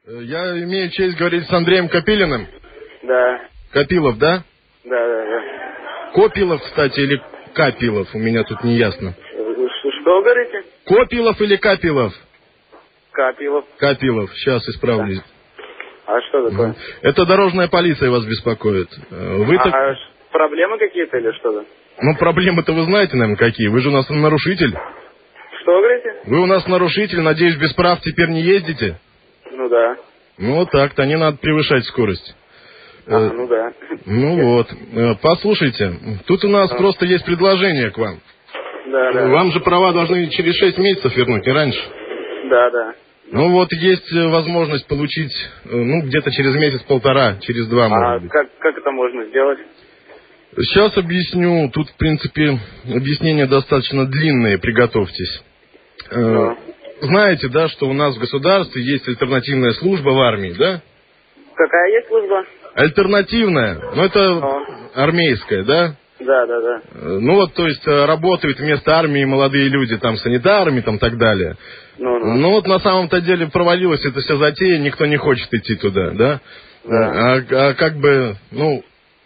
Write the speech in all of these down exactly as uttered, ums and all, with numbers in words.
Я имею честь говорить с Андреем Копилиным? Да. Копилов, да? Да, да, да. Копилов, кстати, или Капилов? У меня тут не ясно. Что вы говорите? Копилов или Капилов? Капилов. Капилов, сейчас исправлюсь. Да. А что такое? Это дорожная полиция вас беспокоит. Вы а так... проблемы какие-то или что-то? Ну, проблемы-то вы знаете, наверное, какие. Вы же у нас нарушитель. Что вы говорите? Вы у нас нарушитель, надеюсь, без прав теперь не ездите? Ну да. Ну вот так-то, не надо превышать скорость. А, ну да. Ну вот, послушайте, тут у нас а. просто есть предложение к вам. Да, да. Вам же права должны через шесть месяцев вернуть, не раньше. Да, да. Ну вот есть возможность получить, ну, где-то через месяц-полтора, через два, может а быть. Как, как это можно сделать? Сейчас объясню. Тут, в принципе, объяснения достаточно длинные, приготовьтесь. Да. Знаете, да, что у нас в государстве есть альтернативная служба в армии, да? Какая есть служба? Альтернативная, ну это Но. армейская, да? Да, да, да. Ну вот, то есть работают вместо армии молодые люди, там, санитарами, там, так далее. Ну, ну. Ну вот на самом-то деле провалилась эта вся затея, никто не хочет идти туда, да? Да. А, а как бы, ну,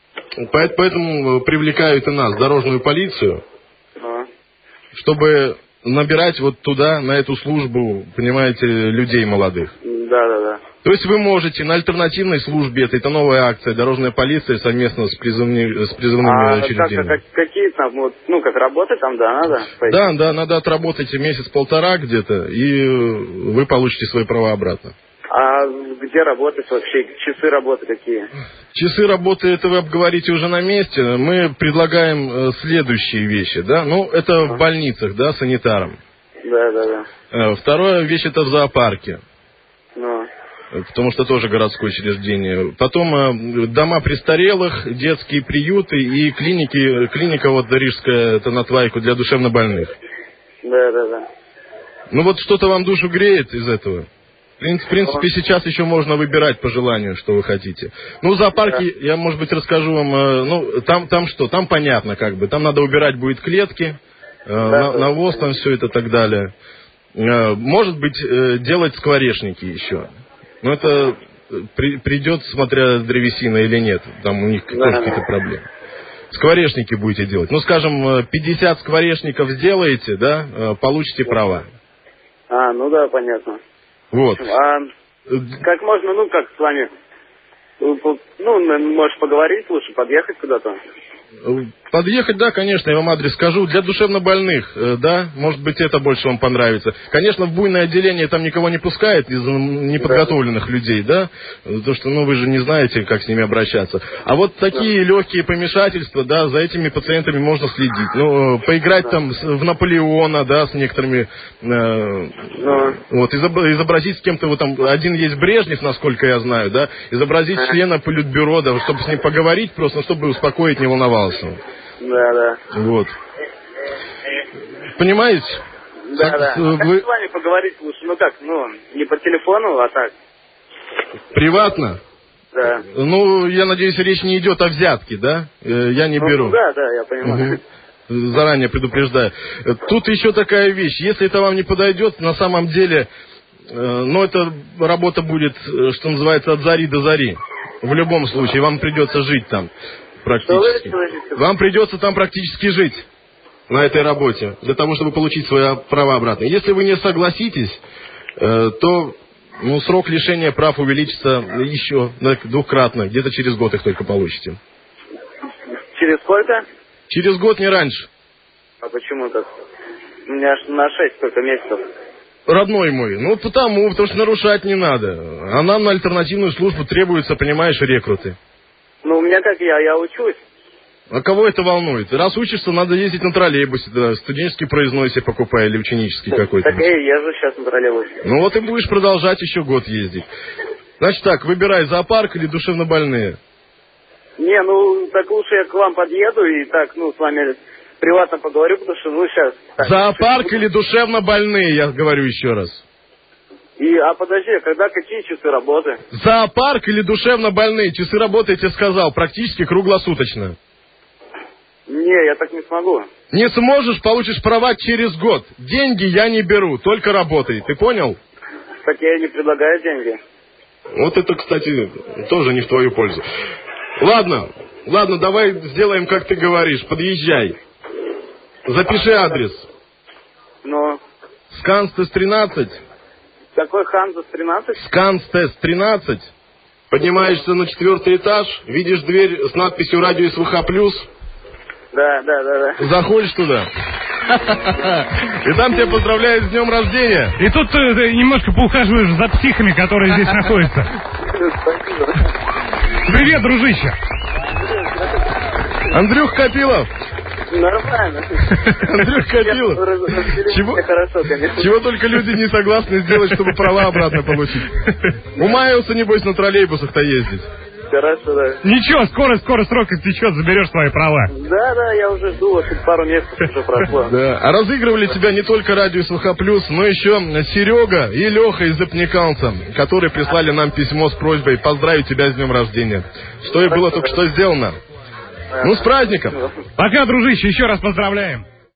поэтому привлекают и нас, дорожную полицию, А. чтобы набирать вот туда, на эту службу, понимаете, людей молодых. Да, да, да. То есть вы можете на альтернативной службе, это, это новая акция, дорожная полиция совместно с, призывни, с призывными а учреждениями. Как, как, какие там, вот, ну, как работать там, да, надо? Пойти? Да, да, надо отработать месяц-полтора где-то, и вы получите свои права обратно. А где работать вообще? Часы работы какие? Часы работы, это вы обговорите уже на месте. Мы предлагаем следующие вещи, да. Ну, это а. в больницах, да, санитарам. Да, да, да. Вторая вещь, это в зоопарке. Ну. Потому что тоже городское учреждение. Потом дома престарелых, детские приюты и клиники, клиника вот Рижская, это на Твайку, для душевнобольных. Да, да, да. Ну вот что-то вам душу греет из этого? В принципе, сейчас еще можно выбирать по желанию, что вы хотите. Ну, в зоопарке, да. я, может быть, расскажу вам, ну, там, там что, там понятно, как бы, там надо убирать будет клетки, да, навоз там все это и так далее. Может быть, делать скворечники еще. Но это при, придет, смотря древесина или нет, там у них да. тоже какие-то проблемы. Скворечники будете делать. Ну, скажем, пятьдесят скворечников сделаете, да, получите да. права. А, ну да, понятно. Вот. А как можно, ну, как с вами, ну, можешь поговорить лучше, подъехать куда-то? Подъехать, да, конечно, я вам адрес скажу. Для душевнобольных, да, может быть, это больше вам понравится. Конечно, в буйное отделение там никого не пускает из неподготовленных да. людей, да, потому что, ну, вы же не знаете, как с ними обращаться. А вот такие да. легкие помешательства, да, за этими пациентами можно следить. Ну, поиграть да. там в Наполеона, да, с некоторыми, э, да. вот, изобразить с кем-то, вот там, один есть Брежнев, насколько я знаю, да, изобразить да. члена Политбюро, да, чтобы с ним поговорить просто, чтобы успокоить, не волноваться. Да, да. Вот. Понимаете? Да, как, да. Вы... А как с вами поговорить лучше? Ну как, ну, не по телефону, а так. Приватно? Да. Ну, я надеюсь, речь не идет о взятке, да? Я не ну, беру. Да, да, я понимаю. Угу. Заранее предупреждаю. Тут еще такая вещь. Если это вам не подойдет, на самом деле, ну, эта работа будет, что называется, от зари до зари. В любом случае, вам придется жить там. Практически. Вам придется там практически жить на этой работе, для того, чтобы получить свои права обратно. Если вы не согласитесь, э, то ну, срок лишения прав увеличится еще двукратно, где-то через год их только получите. Через сколько? Через год, не раньше. А почему так? У меня аж на шесть сколько месяцев. Родной мой, ну потому, потому что нарушать не надо. А нам на альтернативную службу требуются, понимаешь, рекруты. Ну, у меня как я, я учусь. А кого это волнует? Раз учишься, надо ездить на троллейбусе, да, студенческий проездной себе покупай или ученический так, какой-то. Так я и езжу сейчас на троллейбусе. Ну вот и будешь продолжать еще год ездить. Значит так, выбирай зоопарк или душевнобольные. Не, ну так лучше я к вам подъеду и так, ну, с вами приватно поговорю, потому что, ну, сейчас... Так, зоопарк сейчас... или душевнобольные, я говорю еще раз. И, а подожди, когда какие часы работы? Зоопарк или душевнобольные? Часы работы, я тебе сказал, практически круглосуточно. Не, я так не смогу. Не сможешь, получишь права через год. Деньги я не беру, только работай. Ты понял? Так я и не предлагаю деньги. Вот это, кстати, тоже не в твою пользу. Ладно, ладно, давай сделаем, как ты говоришь. Подъезжай. Запиши адрес. Ну, Сканстес тринадцать. какой Ханзас тринадцать? Сканстес тринадцать. Поднимаешься на четвертый этаж, видишь дверь с надписью «Радио СВХ плюс». Да, да, да, да. Заходишь туда. И там тебя поздравляют с днем рождения. И тут ты, ты немножко поухаживаешь за психами, которые здесь находятся. Спасибо. Привет, дружище. Андрюх Копилов. Нормально. Андрюх Копилов. Чего, хорошо, конечно. чего только люди не согласны сделать, чтобы права обратно получить. Умаялся, небось, на троллейбусах-то ездить. Хорошо, да. Ничего, скоро, скоро срок истечет, заберешь свои права. Да, да, я уже жду, вот пару месяцев уже прошло. Да. А разыгрывали тебя не только радио СВХ плюс, но еще Серега и Леха из Эпниканца, которые прислали нам письмо с просьбой поздравить тебя с днем рождения. Что и было только что сделано. Ну, с праздником! Пока, дружище, еще раз поздравляем.